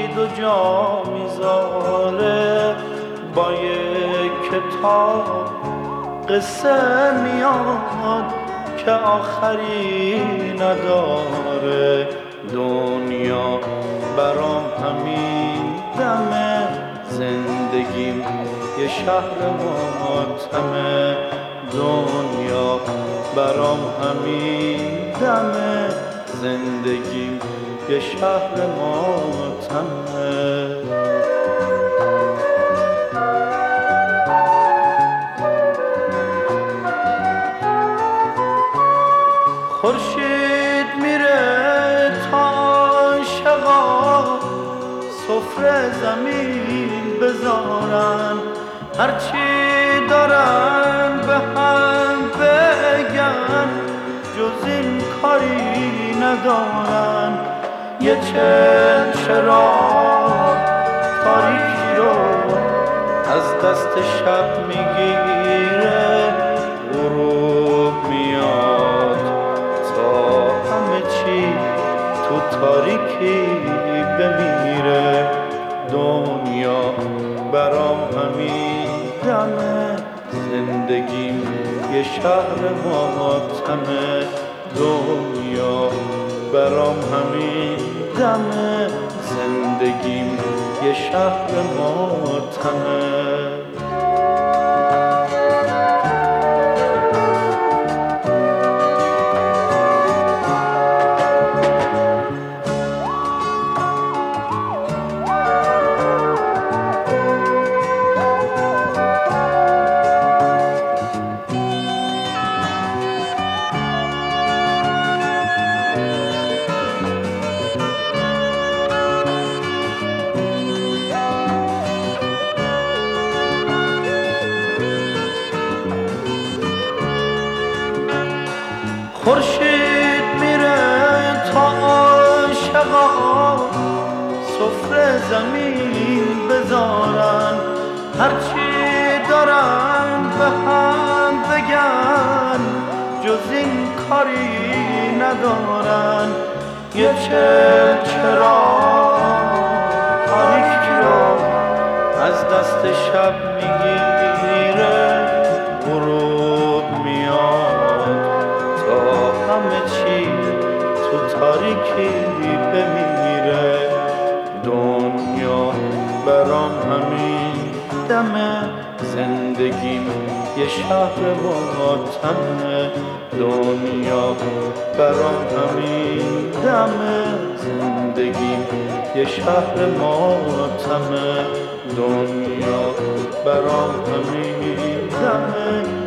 یکی دو جا میذاره، با یک کتاب قصه میاد که آخری نداره. دنیا برام همین دمه، زندگیم یه شهر ماتمه. دنیا برام همین دمه، زندگیم یه شهر ماتمه. خورشید میره تا عاشقا سفره زمین بذارن، هرچی دارن به هم بگن، جز این کاری ندارن. یه چراغ تاریکی رو از دست شب میگیره، غروب میاد تا همه چی تو تاریکی بمیره. دنیا برام همین دمه، زندگیم یه شهر ماتمه. دنیا برام همین دمه، زندگیم یه شهر ماتمه. خورشید میره تا عاشقا سفره زمین بذارن، هرچی دارن به هم بگن، جز این کاری ندارن. یه چراغ تاریکی رو از دست شب میگیره، غروب میاد تا همه چی تو تاریکی بمیره. دنیا برام همین دمه، زندگیم یه شهر ماتمه. دنیا برام همین دمه، زندگیم یه شهر ماتمه. دنیا برام همین دمه،